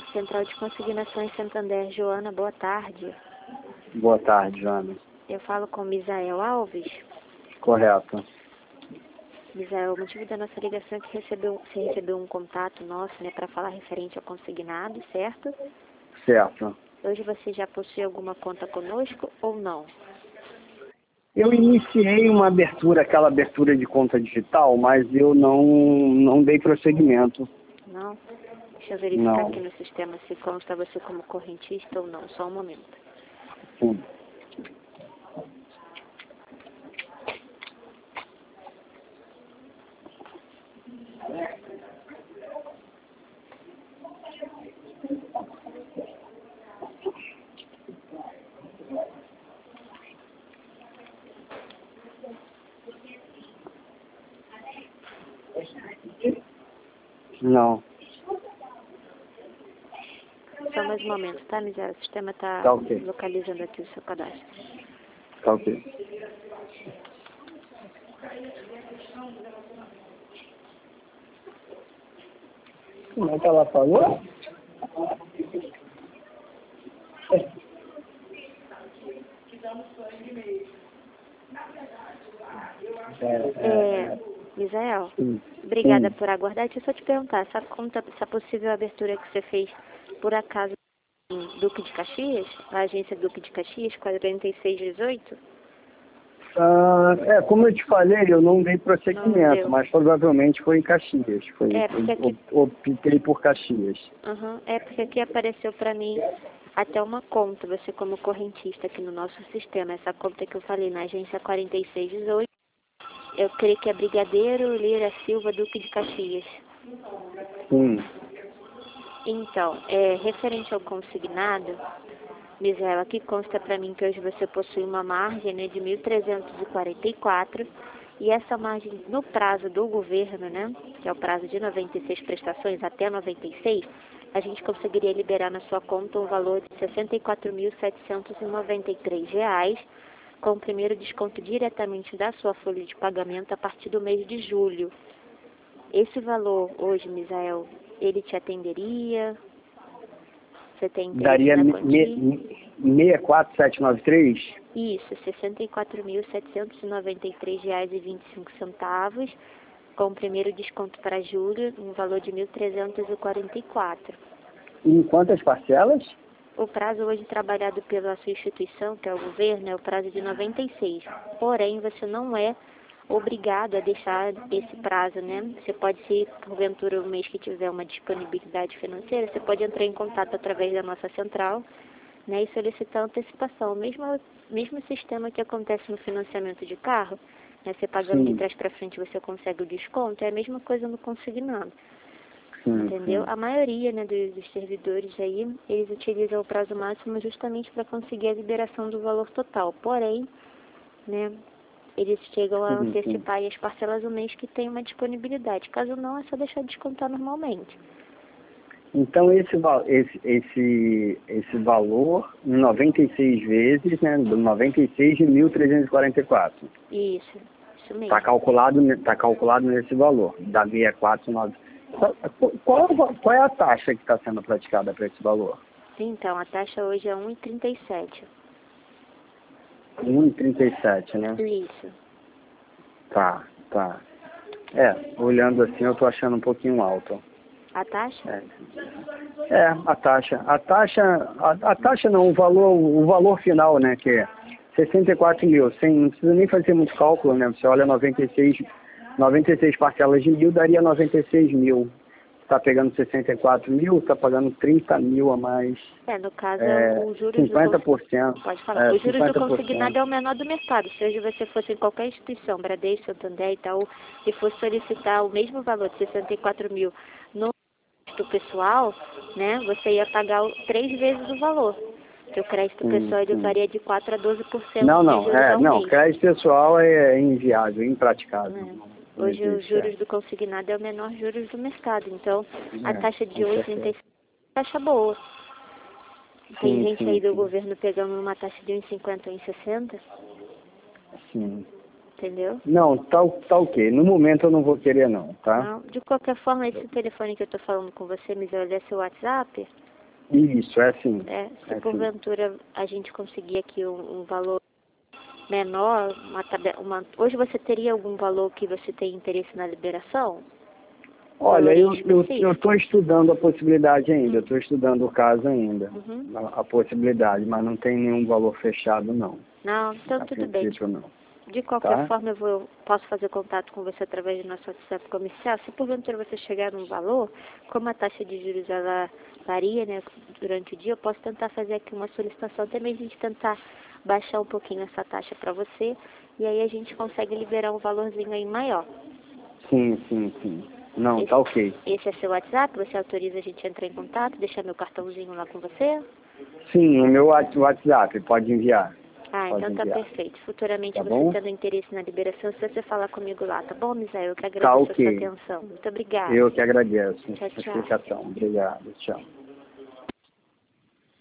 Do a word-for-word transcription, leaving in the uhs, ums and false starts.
Central de Consignações Santander. Joana, boa tarde. Boa tarde, Joana. Eu falo com Misael Alves. Correto. Misael, o motivo da nossa ligação é que recebeu, você recebeu um contato nosso, né, para falar referente ao consignado, certo? Certo. Hoje você já possui alguma conta conosco ou não? Eu iniciei uma abertura, aquela abertura de conta digital, mas eu não, não dei prosseguimento. Não? Deixa eu verificar Não. aqui no sistema se consta você como correntista ou não. Só um momento. Sim. Não. Só mais um momento, tá, Misael? O sistema está Tá ok. localizando aqui o seu cadastro. Tá ok. Como é que ela falou? É, Misael, Sim. obrigada Sim. por aguardar. Deixa eu só te perguntar, essa conta, essa possível abertura que você fez, por acaso, em Duque de Caxias, a agência Duque de Caxias, quarenta e seis dezoito? Ah, é, como eu te falei, eu não dei Não prosseguimento, deu. mas provavelmente foi em Caxias. Foi, É, porque eu aqui, optei por Caxias. uhum, é porque aqui apareceu para mim até uma conta, você como correntista aqui no nosso sistema. Essa conta que eu falei na agência quarenta e seis dezoito, eu creio que é Brigadeiro Lira Silva Duque de Caxias. Sim. Então, é, referente ao consignado, Misael, aqui consta para mim que hoje você possui uma margem, né, de mil trezentos e quarenta e quatro, e essa margem no prazo do governo, né, que é o prazo de noventa e seis prestações até noventa e seis, a gente conseguiria liberar na sua conta um valor de sessenta e quatro mil setecentos e noventa e três reais, com o primeiro desconto diretamente da sua folha de pagamento a partir do mês de julho. Esse valor hoje, Misael, ele te atenderia? Você tem interesse Daria na me- quantia? me- seis quatro sete nove três? Isso, sessenta e quatro mil setecentos e noventa e três reais e vinte e cinco centavos, com o primeiro desconto para julho, um valor de mil trezentos e quarenta e quatro. Em quantas parcelas? O prazo hoje trabalhado pela sua instituição, que é o governo, é o prazo de noventa e seis. Porém, você não é obrigado a deixar esse prazo, né? Você pode, se porventura o mês que tiver uma disponibilidade financeira, você pode entrar em contato através da nossa central, né, e solicitar antecipação. O mesmo, mesmo sistema que acontece no financiamento de carro, né, você pagando de Sim. trás para frente você consegue o desconto, é a mesma coisa no consignado. Sim, Entendeu? sim. A maioria, né, dos, dos servidores aí, eles utilizam o prazo máximo justamente para conseguir a liberação do valor total. Porém, né, eles chegam a Sim, sim. antecipar aí as parcelas do mês que tem uma disponibilidade. Caso não, é só deixar descontar normalmente. Então esse, va- esse, esse, esse valor, em noventa e seis vezes, né, do noventa e seis de mil trezentos e quarenta e quatro. Isso, isso mesmo. Está calculado, ne- tá calculado nesse valor, da seis mil quatrocentos e noventa. Qual, qual, é o va- qual é a taxa que está sendo praticada para esse valor? Então, a taxa hoje é um vírgula trinta e sete. um vírgula trinta e sete, né? Isso. Tá, tá. É, olhando assim eu tô achando um pouquinho alto. A taxa? É, é a taxa. A taxa, a, a taxa não, o valor, o valor final, né, que é sessenta e quatro mil, sem, não precisa nem fazer muito cálculo, né? Você olha noventa e seis, noventa e seis parcelas de mil, daria noventa e seis mil. Está pegando sessenta e quatro mil, está pagando trinta mil a mais. É, no caso, É, o juros do cinquenta cons- por cento. pode falar. É, O juros do cinquenta por consignado cento. é o menor do mercado. Se hoje você fosse em qualquer instituição, Bradesco, Santander, Itaú, e fosse solicitar o mesmo valor de sessenta e quatro mil no crédito pessoal, né, você ia pagar o- três vezes o valor. Porque o crédito Sim, pessoal ele sim. varia de quatro a doze por cento Não, de não, juros é, ao não, mês. crédito pessoal é inviável, impraticável. Né? Não, não Hoje os existe, juros é. do consignado é o menor juros do mercado. Então, a É, taxa de com hoje certeza. é taxa boa. Tem Sim, gente aí sim, do sim, governo pegando uma taxa de um vírgula cinquenta, um vírgula sessenta, sim. entendeu? Não, tá, tá ok. No momento eu não vou querer não, tá? Não. De qualquer forma, esse telefone que eu tô falando com você, me é seu WhatsApp? Isso, é assim. É, se é porventura assim. A gente conseguir aqui um, um valor menor, uma tabela, uma, hoje você teria algum valor que você tem interesse na liberação? Olha, eu eu estou estudando a possibilidade ainda, eu estou estudando o caso ainda, uhum. a, a possibilidade, mas não tem nenhum valor fechado, não. Não, então a tudo bem. Não. De qualquer Tá? forma, eu vou, posso fazer contato com você através do nosso WhatsApp comercial. Se porventura você chegar num valor, como a taxa de juros ela varia, né, durante o dia, eu posso tentar fazer aqui uma solicitação também, a gente tentar baixar um pouquinho essa taxa para você, e aí a gente consegue liberar um valorzinho aí maior. Sim, sim, sim. Não, esse, tá ok. Esse é seu WhatsApp? Você autoriza a gente a entrar em contato, deixar meu cartãozinho lá com você? Sim, o meu WhatsApp, pode enviar. Ah, pode então tá enviar. perfeito. Futuramente Tá você bom? tendo interesse na liberação, se você falar comigo lá, tá bom, Misael? Eu que Tá agradeço a sua ok. atenção. Muito obrigada. Eu que agradeço Tchau, a tchau. explicação. Obrigado, tchau.